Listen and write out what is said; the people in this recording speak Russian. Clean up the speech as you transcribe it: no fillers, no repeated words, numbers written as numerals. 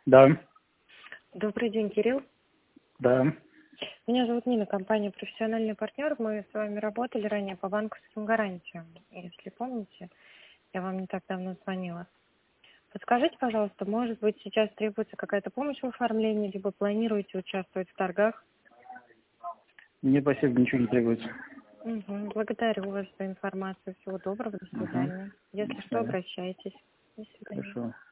Да, Добрый день, Кирилл. да. Меня зовут Нина, компания «Профессиональный партнер». Мы с вами работали ранее по банковским гарантиям. Если помните, я вам не так давно звонила. Подскажите, пожалуйста, может быть, сейчас требуется какая-то помощь в оформлении, либо планируете участвовать в торгах? Мне спасибо, ничего не требуется. Благодарю вас за информацию. Всего доброго, до Угу. свидания. Если До что, свидания. обращайтесь. До свидания. Хорошо.